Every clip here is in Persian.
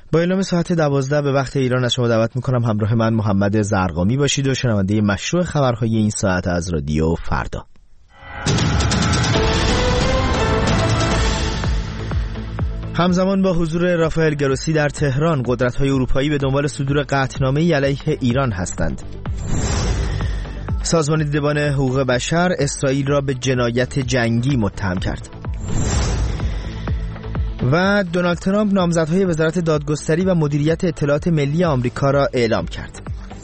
با اعلام ساعت 12 به وقت ایران از شما دعوت میکنم همراه من محمد زرقامی باشید و شنونده مشروع خبرهای این ساعت از رادیو فردا. همزمان با حضور رافائل گروسی در تهران، قدرت‌های اروپایی به دنبال صدور قطعنامه‌ای علیه ایران هستند. سازمان دیدبان حقوق بشر اسرائیل را به جنایت جنگی متهم کرد. و دونالد ترامپ نامزدهای وزارت دادگستری و مدیریت اطلاعات ملی آمریکا را اعلام کرد.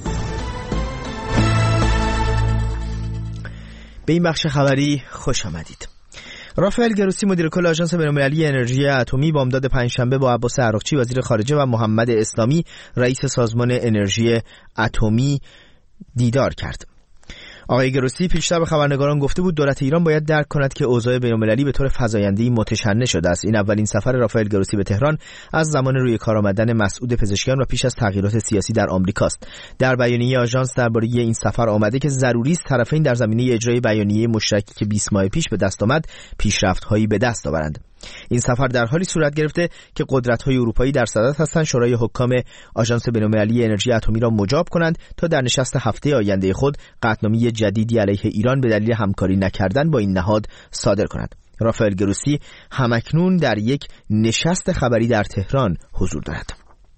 به این بخش خبری خوش آمدید. رافائل گروسی مدیر کل آژانس بین‌المللی انرژی اتمی بامداد پنجشنبه با عباس عراقچی وزیر خارجه و محمد اسلامی رئیس سازمان انرژی اتمی دیدار کرد. آقای گروسی پیشتر به خبرنگاران گفته بود دولت ایران باید درک کند که اوضاع بین‌المللی به طور فزاینده‌ای متشنج شده است. این اولین سفر رافائل گروسی به تهران از زمان روی کار آمدن مسعود پزشکیان و پیش از تغییرات سیاسی در آمریکاست. در بیانیه آژانس درباره این سفر آمده که ضروری است طرفین در زمینه اجرای بیانیه مشترکی که 20 ماه پیش به دست آمد پیشرفت‌هایی به دست آورند. این سفر در حالی صورت گرفته که قدرت‌های اروپایی در صدد هستند شورای حکام آژانس بین‌المللی انرژی اتمی را مجاب کنند تا در نشست هفته آینده خود قطعنامه جدیدی علیه ایران به دلیل همکاری نکردن با این نهاد صادر کند. رافائل گروسی همکنون در یک نشست خبری در تهران حضور دارد.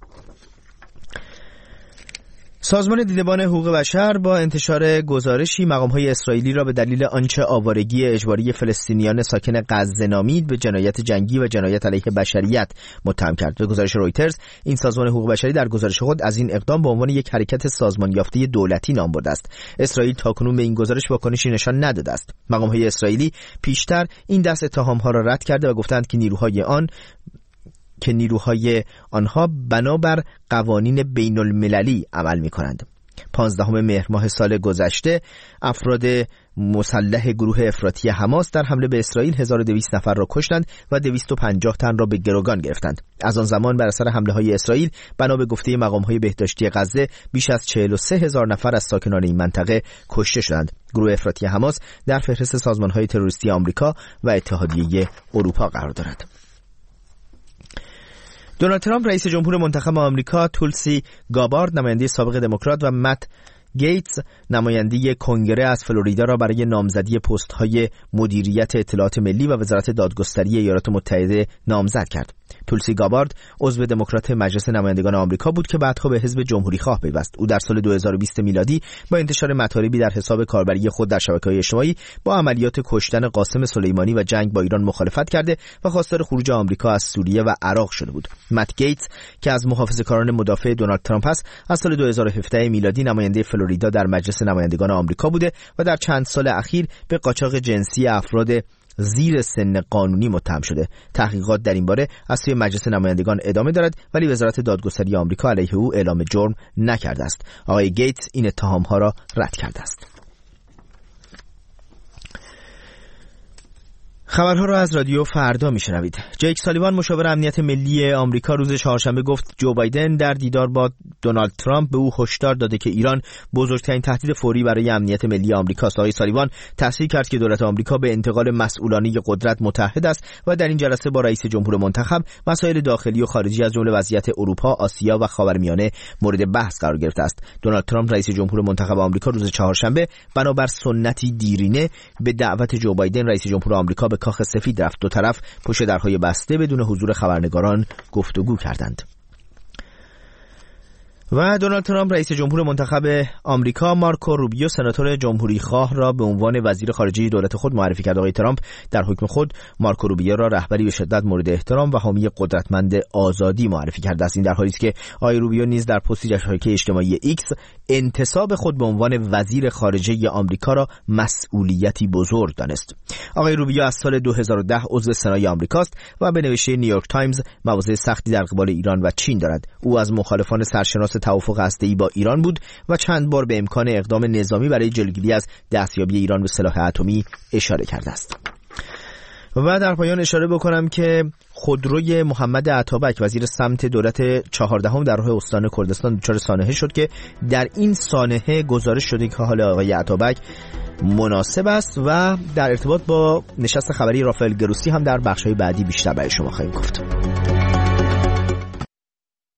سازمان دیدبان حقوق بشر با انتشار گزارشی مقام‌های اسرائیلی را به دلیل آنچه آوارگی اجباری فلسطینیان ساکن غزه نامید به جنایت جنگی و جنایت علیه بشریت متهم کرد. به گزارش رویترز، این سازمان حقوق بشری در گزارش خود از این اقدام به عنوان یک حرکت سازمان یافته دولتی نام برده است. اسرائیل تاکنون به این گزارش واکنشی نشان نداده است. مقام‌های اسرائیلی پیشتر این دست اتهام‌ها را رد کرده و گفتند که نیروهای آنها بنابر قوانین بین المللی عمل می کنند. 15 مهر ماه سال گذشته افراد مسلح گروه افراطی حماس در حمله به اسرائیل 1200 نفر را کشتند و 250 تن را به گروگان گرفتند. از آن زمان بر اثر حمله‌های اسرائیل بنا به گفته مقام‌های بهداشتی غزه بیش از 43000 نفر از ساکنان این منطقه کشته شدند. گروه افراطی حماس در فهرست سازمان‌های تروریستی آمریکا و اتحادیه اروپا قرار دارد. دونالد ترامپ رئیس جمهور منتخب آمریکا، تولسی گابارد نماینده سابق دموکرات و مت گیتس نماینده کنگره از فلوریدا را برای نامزدی پست‌های مدیریت اطلاعات ملی و وزارت دادگستری ایالات متحده نامزد کرد. تولسی گابارد عضو دموکرات مجلس نمایندگان آمریکا بود که بعدها به حزب جمهوری‌خواه پیوست. او در سال 2020 میلادی با انتشار مطالبی در حساب کاربری خود در شبکه‌های اجتماعی با عملیات کشتن قاسم سلیمانی و جنگ با ایران مخالفت کرده و خواستار خروج آمریکا از سوریه و عراق شده بود. مت گیتس که از محافظه‌کاران مدافع دونالد ترامپ است، از سال 2017 میلادی نماینده فلوریدا در مجلس نمایندگان آمریکا بوده و در چند سال اخیر به قاچاق جنسی افراد زیر سن قانونی متهم شده. تحقیقات در این باره از سوی مجلس نمایندگان ادامه دارد ولی وزارت دادگستری آمریکا علیه او اعلام جرم نکرده است. آقای گیتس این اتهام‌ها را رد کرده است. خبرها را از رادیو فردا میشنوید. جیک سالیوان مشاور امنیت ملی آمریکا روز چهارشنبه گفت جو بایدن در دیدار با دونالد ترامپ به او هشدار داده که ایران بزرگترین تهدید فوری برای امنیت ملی آمریکا است. آقای سالیوان تصریح کرد که دولت آمریکا به انتقال مسئولانه قدرت متحد است و در این جلسه با رئیس جمهور منتخب مسائل داخلی و خارجی از جمله وضعیت اروپا، آسیا و خاورمیانه مورد بحث قرار گرفته است. دونالد ترامپ رئیس جمهور منتخب آمریکا روز چهارشنبه بنابر سنتی دیرینه به دعوت جو بایدن رئیس جمهور آمریکا به کاخ سفید رفت. دو طرف پشت درهای بسته بدون حضور خبرنگاران گفتگو کردند. و دونالد ترامپ رئیس جمهور منتخب آمریکا مارکو روبیو سناتور جمهوری خواه را به عنوان وزیر خارجه دولت خود معرفی کرد. آقای ترامپ در حکم خود مارکو روبیو را رهبری به شدت مورد احترام و حامی قدرتمند آزادی معرفی کرده است. این در حالی است که آقای روبیو نیز در پستی در شبکه اجتماعی ایکس انتصاب خود به عنوان وزیر خارجه آمریکا را مسئولیتی بزرگ دانست. آقای روبیو از سال 2010 عضو سنای آمریکاست و به نوشته نیویورک تایمز مواضع سختی در قبال ایران و چین دارد. او از مخالفان سرشناس توافق هسته‌ای با ایران بود و چند بار به امکان اقدام نظامی برای جلوگیری از دستیابی ایران به سلاح اتمی اشاره کرده است. و در پایان اشاره بکنم که خودروی محمد عطابک وزیر سمت دولت 14 در راه استان کردستان دچار سانحه شد که در این سانحه گزارش شده که حال آقای عطابک مناسب است و در ارتباط با نشست خبری رافائل گروسی هم در بخش‌های بعدی بیشتر برای شما خواهیم گفت.